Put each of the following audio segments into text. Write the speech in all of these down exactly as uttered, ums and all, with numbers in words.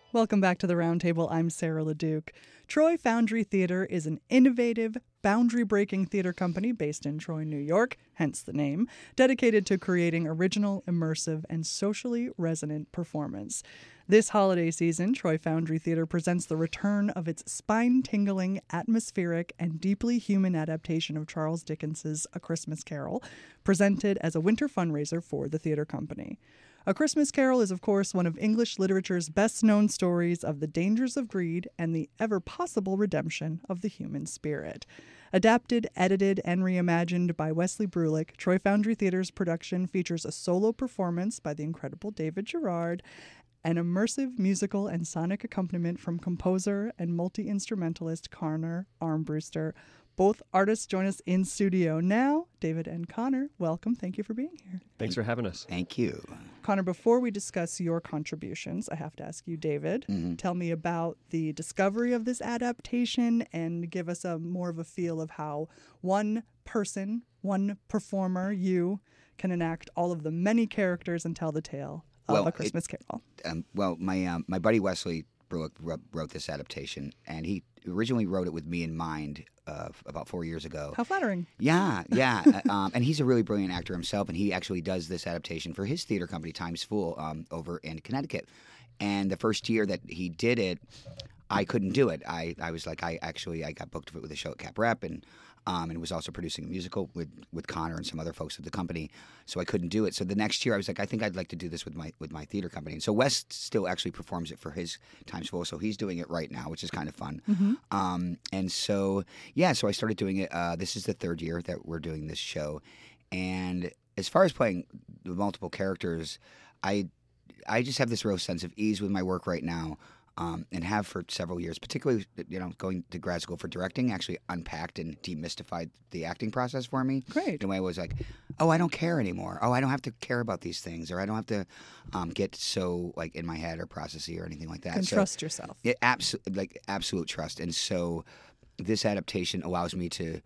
Welcome back to the Roundtable. I'm Sarah LeDuc. Troy Foundry Theater is an innovative, boundary-breaking theater company based in Troy, New York, hence the name, dedicated to creating original, immersive, and socially resonant performance. This holiday season, Troy Foundry Theater presents the return of its spine-tingling, atmospheric, and deeply human adaptation of Charles Dickens's A Christmas Carol, presented as a winter fundraiser for the theater company. A Christmas Carol is, of course, one of English literature's best-known stories of the dangers of greed and the ever-possible redemption of the human spirit. Adapted, edited, and reimagined by Wesley Brulick, Troy Foundry Theater's production features a solo performance by the incredible David Gerard, an immersive musical and sonic accompaniment from composer and multi-instrumentalist Connor Armbruster. Both artists join us in studio now. David and Connor, welcome. Thank you for being here. Thanks for having us. Thank you. Connor, before we discuss your contributions, I have to ask you, David, mm-hmm. tell me about the discovery of this adaptation and give us a more of a feel of how one person, one performer, you, can enact all of the many characters and tell the tale of well, A Christmas it, Carol. Um, well, my um, my buddy Wesley Brulick wrote, wrote this adaptation, and he originally wrote it with me in mind uh, about four years ago. How flattering. Yeah, yeah. um, and he's a really brilliant actor himself, and he actually does this adaptation for his theater company, Times Fool, um, over in Connecticut. And the first year that he did it, I couldn't do it. I, I was like, I actually, I got booked with a show at Cap Rep, and um, and was also producing a musical with, with Connor and some other folks at the company, so I couldn't do it. So the next year, I was like, I think I'd like to do this with my with my theater company. And so Wes still actually performs it for his Times Full, so he's doing it right now, which is kind of fun. Mm-hmm. Um, and so, yeah, so I started doing it. Uh, this is the third year that we're doing this show. And as far as playing the multiple characters, I I just have this real sense of ease with my work right now. Um, and have for several years, particularly, you know, going to grad school for directing, actually unpacked and demystified the acting process for me. Great. In a way I was like, oh, I don't care anymore. Oh, I don't have to care about these things, or I don't have to um, get so like in my head or processy or anything like that. And so, trust yourself. It abso- like absolute trust. And so this adaptation allows me to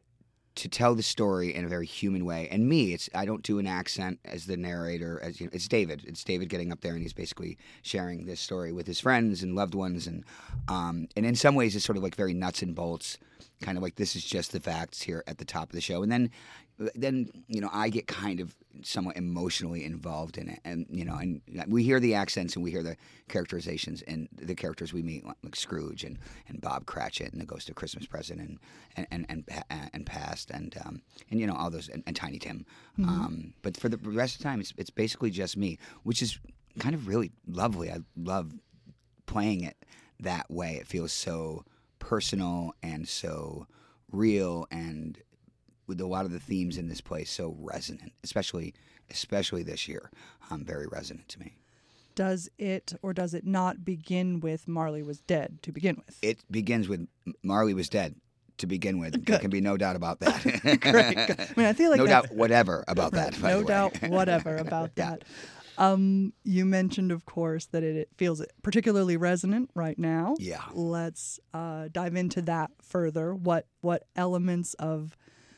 to tell the story in a very human way. And me, it's I don't do an accent as the narrator. As you know, it's David. It's David getting up there, and he's basically sharing this story with his friends and loved ones. And um, and in some ways, it's sort of like very nuts and bolts, kind of like this is just the facts here at the top of the show. And then, then you know, I get kind of somewhat emotionally involved in it. And you know, and we hear the accents and we hear the characterizations and the characters we meet, like Scrooge and, and Bob Cratchit and the Ghost of Christmas Present and and and and, and past and um, and you know all those and, and Tiny Tim. Mm-hmm. Um, but for the rest of the time, it's it's basically just me, which is kind of really lovely. I love playing it that way. It feels so personal and so real, and with a lot of the themes in this play so resonant, especially especially this year, um, very resonant to me. Does it or does it not begin with Marley was dead to begin with? It begins with Marley was dead to begin with. Good. There can be no doubt about that. Great. Good. I mean, I feel like no that's... doubt whatever about right. that. By no the way. doubt whatever about yeah. that. Um, you mentioned, of course, that it, it feels particularly resonant right now. Yeah. Let's uh, dive into that further. What what elements of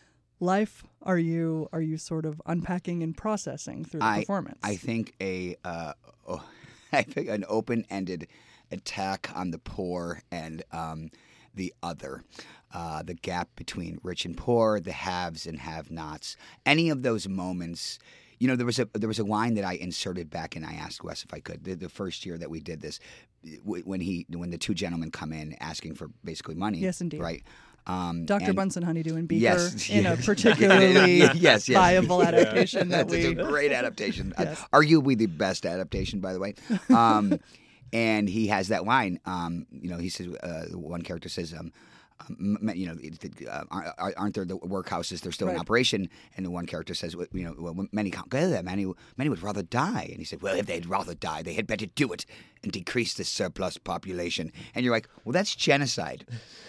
life are you are you sort of unpacking and processing through the I, performance? I think a uh, oh, I think an open-ended attack on the poor and um, the other, uh, the gap between rich and poor, the haves and have-nots. Any of those moments. You know, there was a there was a line that I inserted back, and I asked Wes if I could. The, the first year that we did this, when he when the two gentlemen come in asking for basically money. Yes, indeed. Right. Um, Doctor and, Bunsen Honeydew and Beaker yes, in yes. a particularly yes, yes. viable adaptation. Yeah. That That's we... a great adaptation. Yes. uh, arguably the best adaptation, by the way. Um, and he has that line. Um, you know, he says uh, one character says. Um, Um, you know, uh, aren't there the workhouses? They're still right. in operation. And the one character says, you know, well, many can't go there. Many, many would rather die. And he said, well, if they'd rather die, they had better do it and decrease the surplus population. And you're like, well, that's genocide,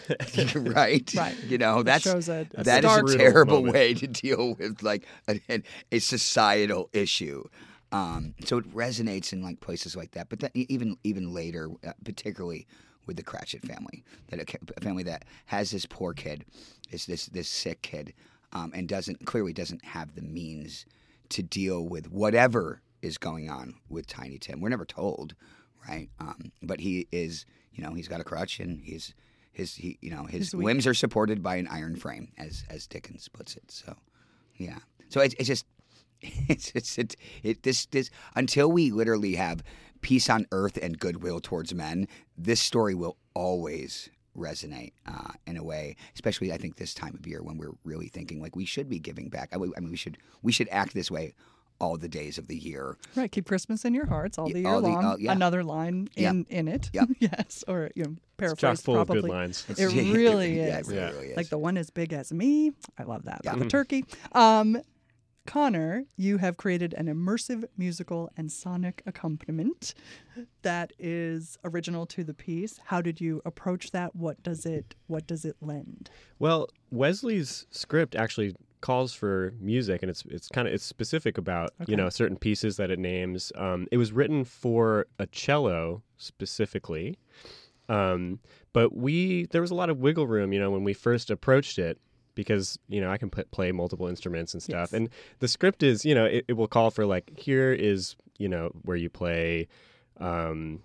right? Right. You know, that's that shows a, a that is stark a terrible moment. way to deal with like a, a societal issue. Um, so it resonates in like places like that. But that, even even later, uh, particularly. With the Cratchit family, that a, a family that has this poor kid, is this this sick kid, um, and doesn't clearly doesn't have the means to deal with whatever is going on with Tiny Tim. We're never told, right? Um, but he is, you know, he's got a crutch, and he's his, he, you know, his He's weak. limbs are supported by an iron frame, as as Dickens puts it. So, yeah. So it's it's just it's it's it, it this this until we literally have peace on earth and goodwill towards men, this story will always resonate uh, in a way, especially I think this time of year when we're really thinking like we should be giving back. I, I mean, we should we should act this way all the days of the year. Right. Keep Christmas in your hearts all the year all the- long. all- yeah. Another line in, in it. Yep. Yes. Or, you know, It's chock paraphrase full probably. of good lines. It really Yeah, is. it really, Yeah. really is. Like the one as big as me. I love that. Yeah. About the turkey. Um, Connor, you have created an immersive musical and sonic accompaniment that is original to the piece. How did you approach that? What does it what does it lend? Well, Wesley's script actually calls for music, and it's it's kind of it's specific about Okay. you know certain pieces that it names. Um, it was written for a cello specifically, um, but we there was a lot of wiggle room, you know, when we first approached it. Because, you know, I can p- play multiple instruments and stuff. Yes. And the script is, you know, it, it will call for like, here is, you know, where you play, um,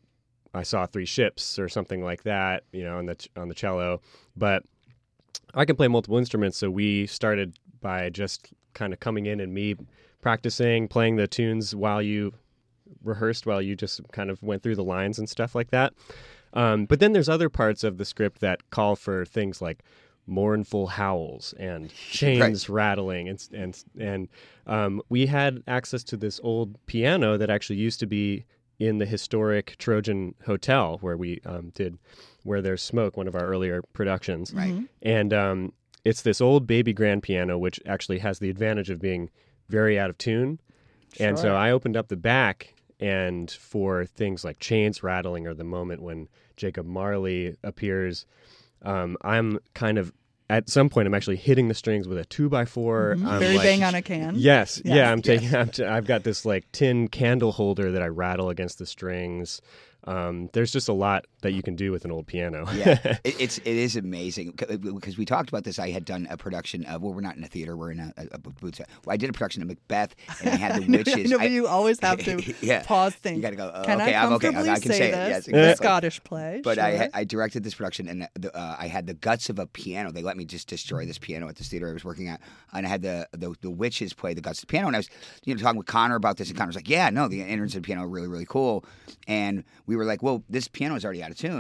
I saw three ships or something like that, you know, on the, ch- on the cello. But I can play multiple instruments. So we started by just kind of coming in and me practicing, playing the tunes while you rehearsed, while you just kind of went through the lines and stuff like that. Um, but then there's other parts of the script that call for things like mournful howls and chains rattling, and and and um, we had access to this old piano that actually used to be in the historic Trojan Hotel where we um, did Where There's Smoke, one of our earlier productions. Right. Mhm. And um, it's this old baby grand piano, which actually has the advantage of being very out of tune. And so Sure. I opened up the back, and for things like chains rattling or the moment when Jacob Marley appears, um, I'm kind of, at some point, I'm actually hitting the strings with a two by four. Mhm. I'm Very like- bang on a can. Yes, Yes. yeah, I'm taking. I'm t- I've got this like tin candle holder that I rattle against the strings. Um, there's just a lot that you can do with an old piano. Yeah, it, it's it is amazing because we talked about this. I had done a production of well, we're not in a theater, we're in a, a, a booth. Well, I did a production of Macbeth, and I had the I know- witches. I know, but I- you always have to Yeah. pause, think. You got to go. Uh, Can okay, I I'm okay. comfortably I can say, say this? it. Yes, It's exactly. a Scottish play. But I, sure. had- I directed this production, and the, uh, I had the guts of a piano. They let me just destroy this piano at this theater I was working at, and I had the the, the witches play the guts of the piano. And I was, you know, talking with Connor about this, and Connor was like, "Yeah, no, the innards of the piano are really, really cool." And we were like, "Well, this piano is already out of tune.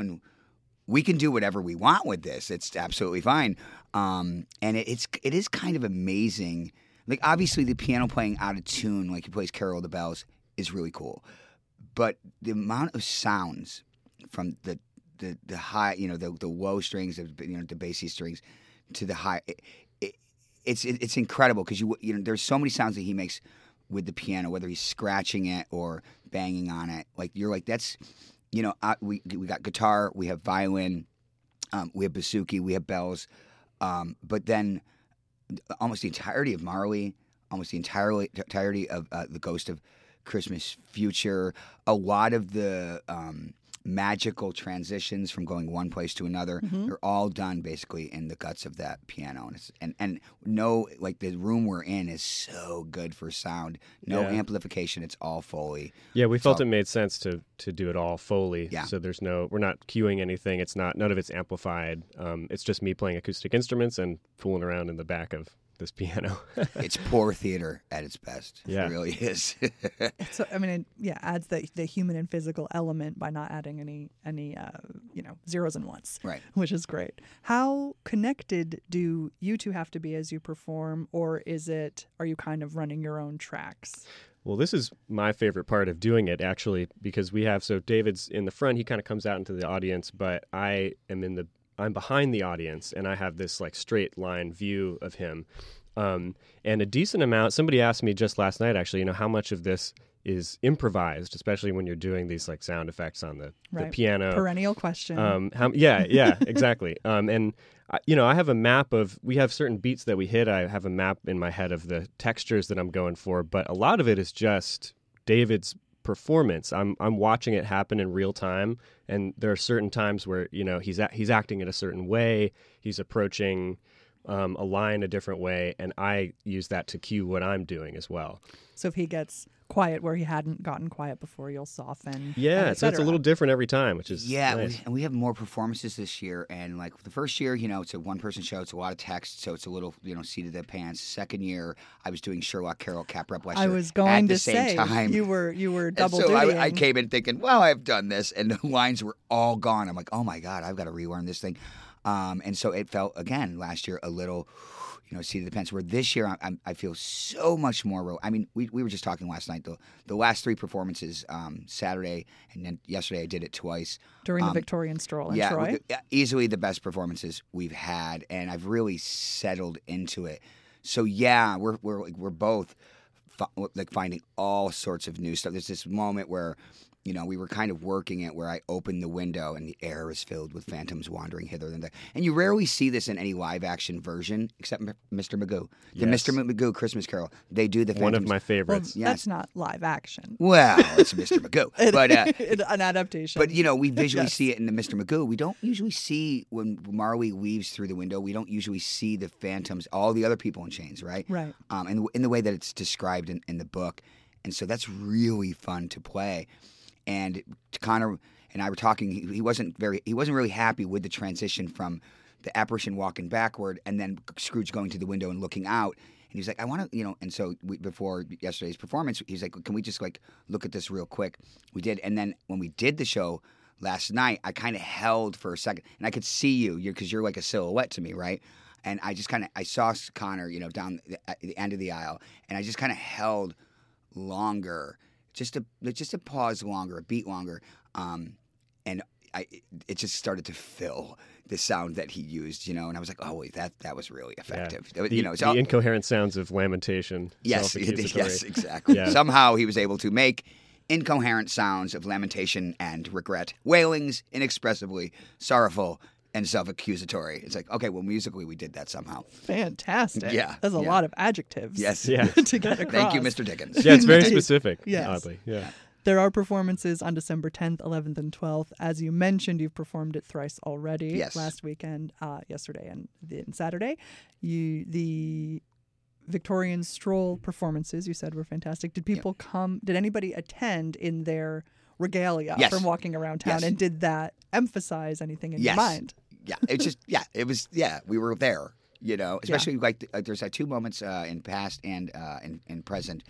We can do whatever we want with this. It's absolutely fine." Um, and it, it's it is kind of amazing. Like obviously, the piano playing out of tune, like he plays Carol of the Bells, is really cool. But the amount of sounds from the the, the high, you know, the the low strings, of, you know, the bassy strings, to the high, it, it, it's it, it's incredible because you you know there's so many sounds that he makes with the piano, whether he's scratching it or banging on it. Like you're like that's, you know, I, we we got guitar, we have violin, um, we have bouzouki, we have bells, um, but then almost the entirety of Marley, almost the entirely entirety of uh, the Ghost of Christmas Future, a lot of the um, magical transitions from going one place to another, Mhm. they're all done basically in the guts of that piano. And it's, and and no, like the room we're in is so good for sound. No Yeah. amplification. It's all Foley. Yeah, we felt So- it made sense to to do it all Foley. Yeah. So there's no, we're not cueing anything. It's not, none of it's amplified. Um, it's just me playing acoustic instruments and fooling around in the back of this piano. It's poor theater at its best. Yeah. It really is. So I mean, it, yeah, adds the the human and physical element by not adding any any uh, you know zeros and ones, Right. which is great. How connected do you two have to be as you perform, or is it are you kind of running your own tracks? Well, this is my favorite part of doing it, actually, because we have, so David's in the front, he kind of comes out into the audience, but I am in the, I'm behind the audience, and I have this like straight line view of him. Um, and a decent amount, somebody asked me just last night, actually, you know, how much of this is improvised, especially when you're doing these like sound effects on the, the Right. piano. Perennial question. Um, how, yeah, yeah, exactly. Um, and I, you know, I have a map of. We have certain beats that we hit. I have a map in my head of the textures that I'm going for, but a lot of it is just David's performance. I'm I'm watching it happen in real time, and there are certain times where you know he's a, he's acting in a certain way. He's approaching um, a line a different way, and I use that to cue what I'm doing as well. So if he gets quiet where he hadn't gotten quiet before, you'll soften. Yeah, and so it's a et little cetera. different every time, which is Yeah, nice. we, and we have more performances this year. And like the first year, you know, it's a one-person show. It's a lot of text, so it's a little, you know, seat of the pants. Second year, I was doing Sherlock Carroll, Cap Rep Wester I was going at to the same say time. you were you were And double so dutying. I, I came in thinking, well, I've done this, and the lines were all gone. I'm like, oh my god, I've got to relearn this thing. Um, and so it felt again last year a little, you know, seat of the pants. Where this year I, I'm, I feel so much more. Ro- I mean, we we were just talking last night. The the last three performances, um, Saturday and then yesterday, I did it twice. during the um, Victorian stroll in Yeah, Troy. w- yeah, easily the best performances we've had, and I've really settled into it. So yeah, we're we're like, we're both fi- like finding all sorts of new stuff. There's this moment where, you know, we were kind of working it where I opened the window and the air is filled with phantoms wandering hither and there. And you rarely see this in any live action version except M- Mister Magoo. The Yes. Mister Magoo Christmas Carol. They do the phantoms. One of my Well, favorites. Yes. that's not live action. Well, it's Mister Magoo. But uh, An adaptation. But you know, we visually Yes. see it in the Mister Magoo. We don't usually see when Marley leaves through the window. We don't usually see the phantoms, all the other people in chains, right? Right. Um, in, the- in the way that it's described in, in the book, and so that's really fun to play. And Connor and I were talking. He, he wasn't very. He wasn't really happy with the transition from the apparition walking backward and then Scrooge going to the window and looking out. And he was like, I want to, you know. And so we, before yesterday's performance, he was like, can we just like look at this real quick? We did. And then when we did the show last night, I kind of held for a second, and I could see you, you because you're like a silhouette to me, right? And I just kind of I saw Connor, you know, down the, at the end of the aisle, and I just kind of held longer, just to just to pause longer, a beat longer, um, and I it just started to fill the sound that he used, you know, and I was like, oh wait, that that was really effective, The, you know. the So incoherent sounds of lamentation. yes, self-accusatory. yes, exactly. Yeah. Somehow he was able to make incoherent sounds of lamentation and regret, wailings, inexpressibly sorrowful and self-accusatory. It's like, okay, well, musically we did that somehow. Fantastic. Yeah, There's a yeah. lot of adjectives. Yes. Yeah. to get across. Thank you, Mister Dickens. Yeah, it's very Indeed. specific. Yes. Oddly. Yeah. There are performances on December tenth, eleventh, and twelfth. As you mentioned, you've performed it thrice already. Yes. Last weekend, uh, yesterday, and then Saturday. You the Victorian stroll performances you said were fantastic. Did people come? Did anybody attend in their regalia Yes. from walking around town? Yes. And did that emphasize anything in Yes. your mind? Yeah, it's just yeah, it was yeah, we were there, you know. Especially like uh, there's uh, two moments uh, in past and uh, in in present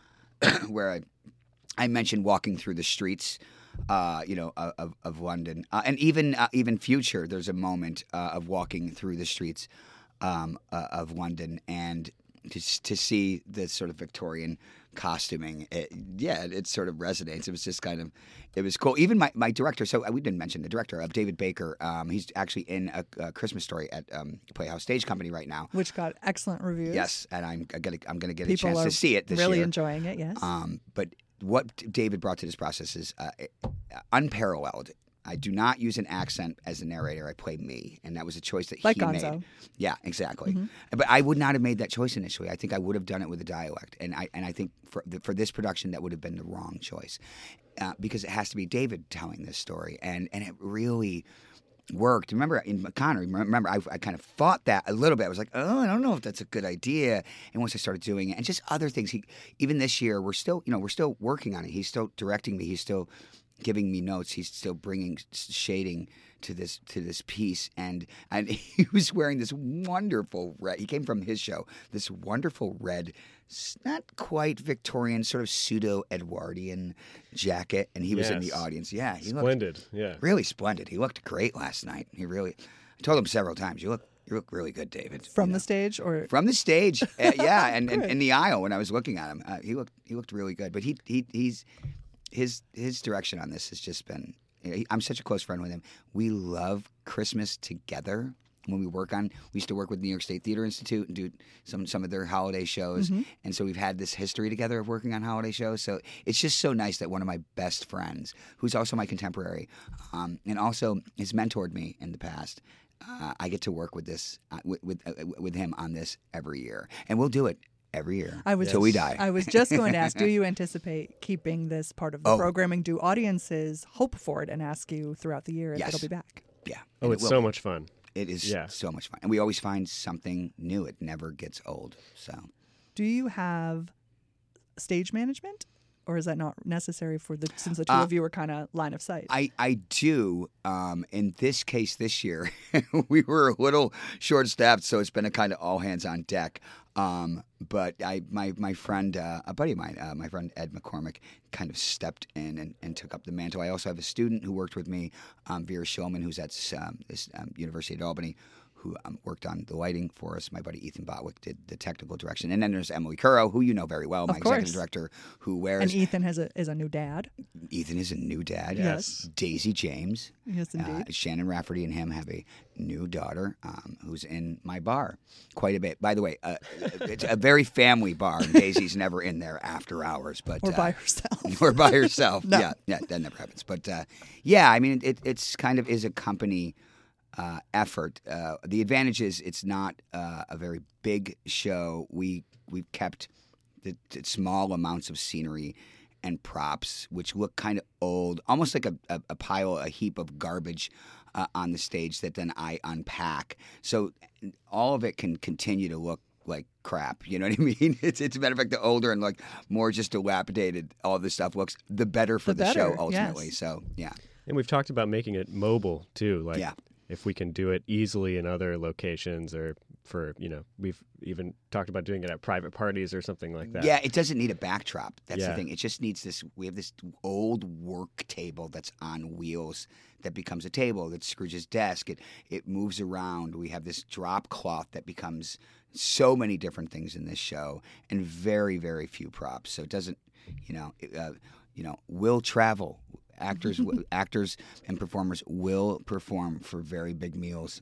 where I, I mentioned walking through the streets, uh, you know, of of London, uh, and even uh, even future. There's a moment uh, of walking through the streets um, uh, of London and to s- to see this sort of Victorian costuming. It, yeah, it, it sort of resonates. It was just kind of, it was cool. Even my, my director, so we didn't mention the director of David Baker. Um, he's actually in a, a Christmas Story at um, Playhouse Stage Company right now. Which got excellent reviews. Yes, and I'm gonna I'm gonna get People a chance are to see it this really year. enjoying it, yes. Um, but what David brought to this process is uh, unparalleled. I do not use an accent as a narrator. I play me, and that was a choice that Like he Gonzo. made. Yeah, exactly. Mm-hmm. But I would not have made that choice initially. I think I would have done it with a dialect, and I and I think for the, for this production that would have been the wrong choice, uh, because it has to be David telling this story, and and it really worked. Remember in Connor, remember I, I kind of fought that a little bit. I was like, oh, I don't know if that's a good idea. And once I started doing it, and just other things, he even this year we're still you know we're still working on it. He's still directing me. He's still giving me notes. He's still bringing shading to this to this piece, and and he was wearing this wonderful red. He came from his show. This wonderful red, s- not quite Victorian, sort of pseudo Edwardian jacket, and he was in the Yes. audience. Yeah, he looked Splendid. Yeah. really splendid. He looked great last night. He really. I told him several times, "You look, you look really good, David." From you the know. stage or From the stage, uh, yeah, and, and Good. in the aisle when I was looking at him, uh, he looked he looked really good. But he he he's his his direction on this has just been. You know, he, I'm such a close friend with him. We love Christmas together. When we work on, we used to work with New York State Theater Institute and do some some of their holiday shows, and so we've had this history together of working on holiday shows. So it's just so nice that one of my best friends, who's also my contemporary, um, and also has mentored me in the past, uh, I get to work with this uh, with with, uh, with him on this every year, and we'll do it every year I was till we die. I was just going to ask, do you anticipate keeping this part of the Oh. programming? Do audiences hope for it and ask you throughout the year if Yes. it'll be back? yeah. Oh, and it it's will so be. much fun. It is Yeah. so much fun. And we always find something new. It never gets old. So, Do you have stage management, or is that not necessary for the since the two Uh, of you are kind of line of sight? I, I do. Um, in this case, this year, we were a little short staffed, so it's been a kind of all hands on deck. Um, but I, my my friend, uh, a buddy of mine, uh, my friend Ed McCormick, kind of stepped in and, and took up the mantle. I also have a student who worked with me, um, Vera Shulman, who's at um, this um, University at Albany, who um, worked on the lighting for us. My buddy Ethan Botwick did the technical direction. And then there's Emily Curro, who you know very well, my Of course. executive director, who wears... and Ethan has a is a new dad. Ethan is a new dad. Yes. Daisy James. Yes, indeed. Uh, Shannon Rafferty and him have a new daughter um, who's in my bar quite a bit. By the way, uh, it's a very family bar, and Daisy's never in there after hours. But or uh, by herself. or by herself. No. Yeah, yeah, that never happens. But uh, yeah, I mean, it, it's kind of is a company uh, effort. Uh, the advantage is it's not uh, a very big show. We we've kept the, the small amounts of scenery and props, which look kind of old, almost like a, a, a pile, a heap of garbage uh, on the stage that then I unpack. So all of it can continue to look like crap. You know what I mean? It's, it's a matter of fact, the older and like more just dilapidated all this stuff looks, the better for The the, better, show ultimately. yes. So yeah. And we've talked about making it mobile too. Like Yeah. if we can do it easily in other locations, or for, you know, we've even talked about doing it at private parties or something like that. Yeah, it doesn't need a backdrop. That's the Yeah. thing. It just needs this. We have this old work table that's on wheels that becomes a table. That's Scrooge's desk. It it moves around. We have this drop cloth that becomes so many different things in this show, and very very few props. So it doesn't, you know, uh, you know, will travel. Actors, actors, and performers will perform for very big meals.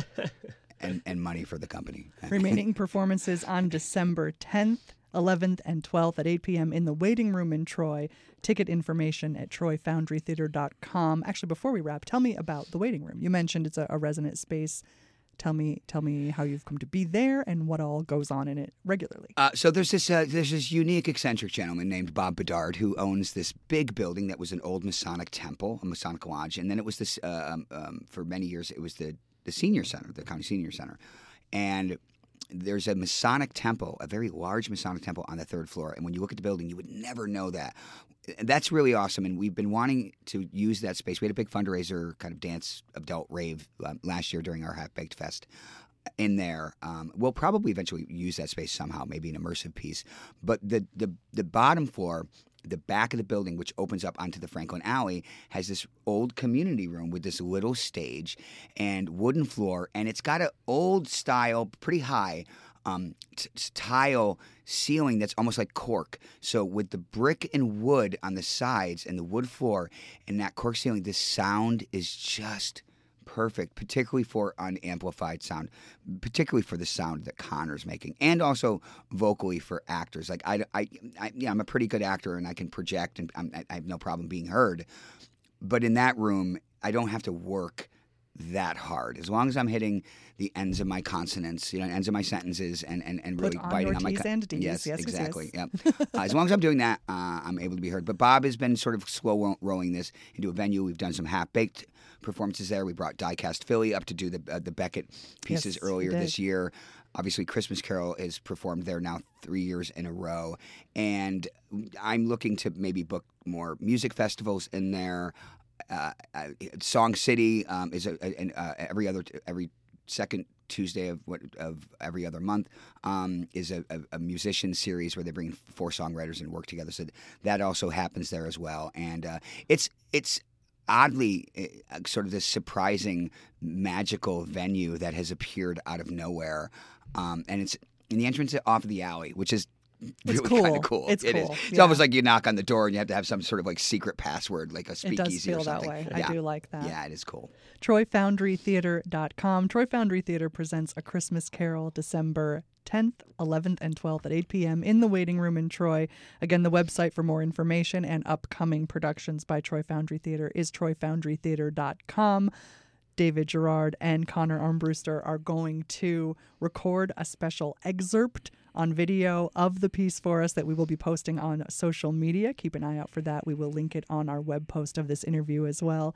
And, and money for the company. Remaining performances on December tenth, eleventh, and twelfth at eight p.m. in the Waiting Room in Troy. Ticket information at troy foundry theater dot com. Actually, before we wrap, tell me about the Waiting Room. You mentioned it's a, a resonant space. Tell me, tell me how you've come to be there and what all goes on in it regularly. Uh, so there's this uh, there's this unique, eccentric gentleman named Bob Bedard who owns this big building that was an old Masonic temple, a Masonic lodge, and then it was this uh, um, um, for many years it was the the senior center, the county senior center, and there's a Masonic temple, a very large Masonic temple on the third floor. And when you look at the building, you would never know that. That's really awesome. And we've been wanting to use that space. We had a big fundraiser, kind of dance, adult rave um, last year during our Half Baked Fest in there. Um, we'll probably eventually use that space somehow, maybe an immersive piece. But the the, the bottom floor, the back of the building, which opens up onto the Franklin Alley, has this old community room with this little stage and wooden floor, and it's got an old style, pretty high um, t- tile ceiling that's almost like cork. So with the brick and wood on the sides and the wood floor and that cork ceiling, the sound is just perfect, particularly for unamplified sound, particularly for the sound that Connor's making, and also vocally for actors. Like I, I, I yeah, I'm a pretty good actor, and I can project, and I'm, I have no problem being heard. But in that room, I don't have to work that hard. As long as I'm hitting the ends of my consonants, you know, ends of my sentences, and and, and really Put on biting your on my T's and D's. yes, Yes, yes, exactly. yes. Yep. Uh, as long as I'm doing that, uh, I'm able to be heard. But Bob has been sort of slow ro- rolling this into a venue. We've done some half baked performances there. We brought Diecast Philly up to do the uh, the Beckett pieces Yes, we earlier did. this year. Obviously, Christmas Carol is performed there now three years in a row, and I'm looking to maybe book more music festivals in there. Uh, uh, Song City um, is a, a, a, every other every second Tuesday of what of every other month um, is a, a, a musician series where they bring four songwriters and work together. So that also happens there as well, and uh, it's it's. oddly uh, sort of this surprising, magical venue that has appeared out of nowhere. Um, and it's in the entrance off of the alley, which is It's really cool. kind of cool. It's It is. cool, It's yeah. almost like you knock on the door and you have to have some sort of like secret password, like a It speakeasy does feel or that something. way. Yeah. I do like that. Yeah, it is cool. troy foundry theater dot com. Troy Foundry Theater presents A Christmas Carol December tenth, eleventh, and twelfth at eight p.m. in the Waiting Room in Troy. Again, the website for more information and upcoming productions by Troy Foundry Theater is troy foundry theater dot com. David Gerard and Connor Armbruster are going to record a special excerpt on video of the piece for us that we will be posting on social media. Keep an eye out for that. We will link it on our web post of this interview as well.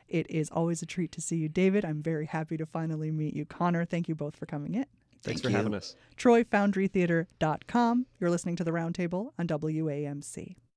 It is always a treat to see you, David. I'm very happy to finally meet you, Connor. Thank you both for coming in. Thanks Thank for you. having us. Troy Foundry Theater dot com. You're listening to The Roundtable on W A M C.